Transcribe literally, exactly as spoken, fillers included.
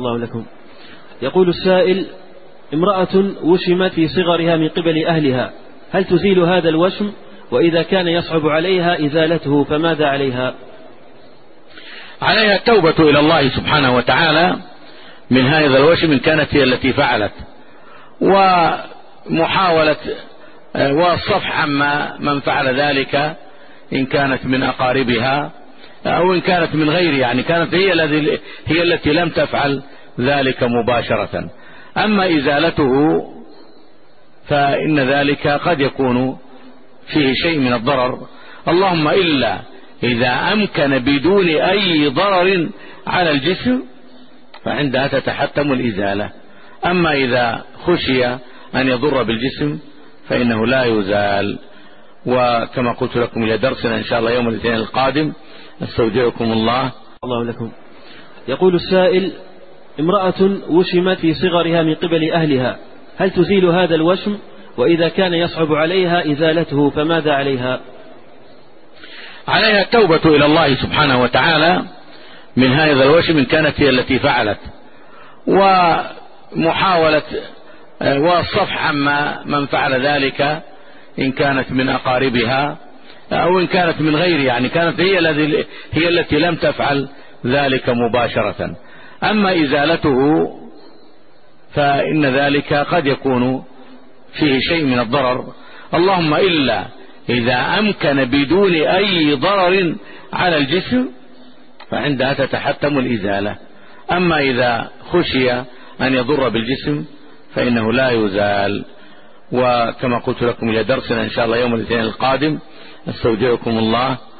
الله لكم. يقول السائل: امرأة وشمت في صغرها من قبل أهلها، هل تزيل هذا الوشم؟ وإذا كان يصعب عليها إزالته فماذا عليها؟ عليها التوبة إلى الله سبحانه وتعالى من هذا الوشم إن كانت هي التي فعلت، ومحاولة والصفح عما من فعل ذلك إن كانت من أقاربها أو إن كانت من غير، يعني كانت هي التي هي التي لم تفعل ذلك مباشرة. أما إزالته فإن ذلك قد يكون فيه شيء من الضرر، اللهم إلا إذا أمكن بدون أي ضرر على الجسم فعندها تتحتم الإزالة. أما إذا خشي أن يضر بالجسم فإنه لا يزال. وكما قلت لكم إلى درسنا إن شاء الله يوم الاثنين القادم، استودعكم الله. الله لكم. يقول السائل: امرأة وشمت في صغرها من قبل أهلها، هل تزيل هذا الوشم؟ وإذا كان يصعب عليها إزالته فماذا عليها؟ عليها التوبة إلى الله سبحانه وتعالى من هذا الوشم إن كانت هي التي فعلت، ومحاولة والصفح عما من فعل ذلك إن كانت من أقاربها أو إن كانت من غير، يعني كانت هي التي هي التي لم تفعل ذلك مباشرة. أما إزالته فإن ذلك قد يكون فيه شيء من الضرر، اللهم إلا إذا أمكن بدون أي ضرر على الجسم فعندها تتحتم الإزالة. أما إذا خشي أن يضر بالجسم فإنه لا يزال. وكما قلت لكم إلى درسنا إن شاء الله يوم الاثنين القادم، استودعكم الله.